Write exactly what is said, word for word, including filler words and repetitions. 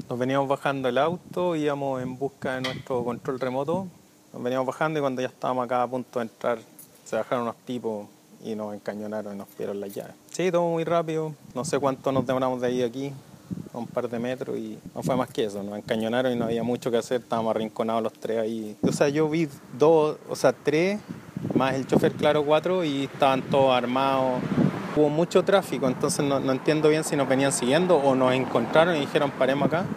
Nos veníamos bajando el auto, íbamos en busca de nuestro control remoto. Nos veníamos bajando y cuando ya estábamos acá a punto de entrar, se bajaron unos tipos y nos encañonaron y nos pidieron las llaves. Sí, todo muy rápido. No sé cuánto nos demoramos de ahí a aquí, a un par de metros, y no fue más que eso. Nos encañonaron y no había mucho que hacer. Estábamos arrinconados los tres ahí. O sea, yo vi dos, o sea, tres, más el chofer, claro, cuatro, y estaban todos armados. Hubo mucho tráfico, entonces no, no entiendo bien si nos venían siguiendo o nos encontraron y dijeron paremos acá.